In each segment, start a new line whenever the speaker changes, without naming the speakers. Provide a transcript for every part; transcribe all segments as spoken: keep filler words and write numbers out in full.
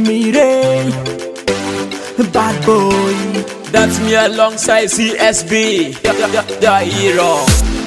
Mire, bad boy.
That's me alongside C S B, the, the, the hero.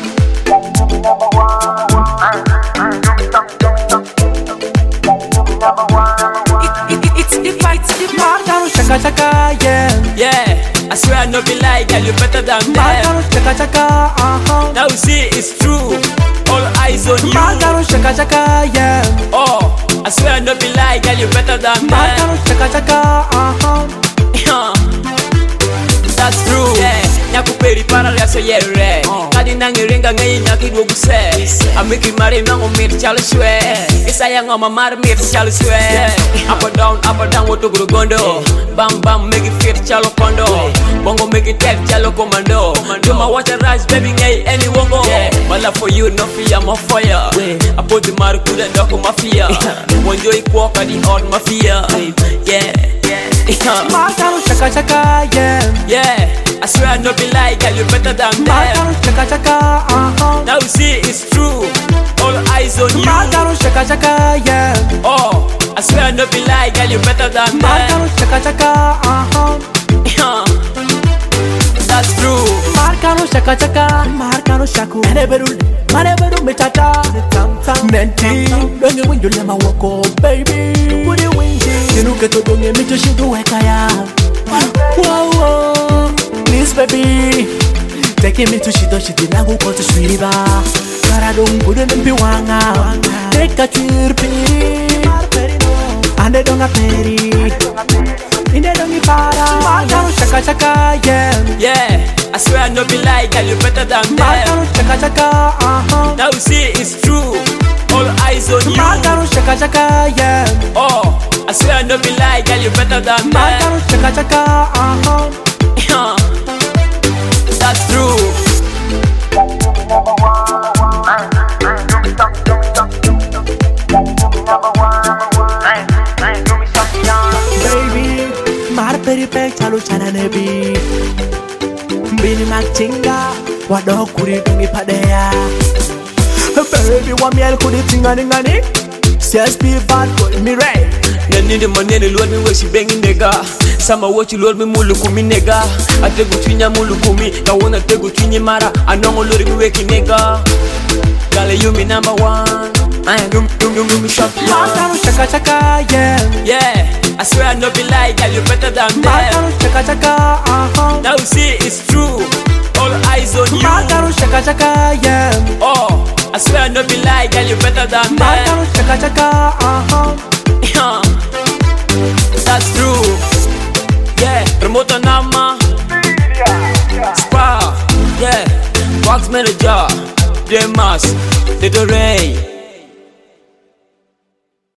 It, it, it's the fight, the Marcano Chaka Chaka, yeah.
Yeah, I swear I no be like, girl, you better than them.
Marcano Chaka Chaka, uh-huh.
Now you see it's true, all eyes on you.
Marcano Chaka Chaka, yeah.
Oh, I swear I no be like, girl, you better than them.
Marcano Chaka Chaka, uh-huh.
Yeah, that's true. Yeah, nyakuperi para lyaso yere. Kadi nangiringa ngai nyakidu guse. Amiki mari nango mir chalo shwe. Isaya ngoma mar mir chalo shwe. Up and down, up and down, woto gurugondo. Bam bam, make it fit chalo kondo. Bongo make it tell chalo commando. Do my water rise, baby ngai any wongo. My love for you, no fear, more fire. I put the marukuda doko mafia. Wonjo ikuoka di odd mafia. Yeah.
Marcano Chaka Chaka, yeah.
Yeah, I swear I no be like, girl, you better than them.
Marcano Chaka Chaka, uh-huh.
Now you see it's true, all eyes on you.
Marcano Chaka Chaka, yeah.
Oh, I swear I no be like, girl, you better than them.
Marcano Chaka Chaka, uh-huh.
Yeah, that's true.
Marcano Chaka Chaka, Marcano Shaku. Maneberu, maneberu metata. Menti, don't you win you let my walk up, baby. What you win? You know get to do me to shoot the wekaya. Whoa, whoa, please baby, taking me to Shido Shiti Nago to Shriba. Karadong couldn't be wanga. Take a chirpy, and they don't peri. In the don't para. Marcano Chaka Chaka, yeah.
Yeah, I swear I no be like, girl, you better than them.
Marcano Chaka Chaka, uh-huh.
Now you see it's true, all eyes on you.
Marcano Chaka Chaka, yeah.
Oh, I swear I no be like, girl, you better than them.
Marcano Chaka Chaka, uh-huh.
Yeah, that's true.
Baby, mar peri pe chalo chana nebi. Bini machinga, wado kuri dungi padea. Baby, wa miel kuri tingani ngani. C S B bad boy, me right.
Nani the money the Lord me where she banging nigga. Sama what you Lord me mulukumi nigga. I take go twinya mulukumi. I wanna take go twinya mara. I know Lord me weki nigga. Girl, you me number one. I do do do do me shop.
Marcano Chaka Chaka, yeah.
Yeah, I swear I no be like, girl, you better than them.
Marcano Chaka Chaka, uh-huh.
Now you see it's true, all eyes on you.
Marcano Chaka Chaka, yeah.
Oh, I swear I no be like, girl, you better than them.
Marcano Chaka Chaka, uh-huh.
Yeah, that's true. Yeah, remote nama, Spa, yeah, Box Manager, Demas, Little Ray.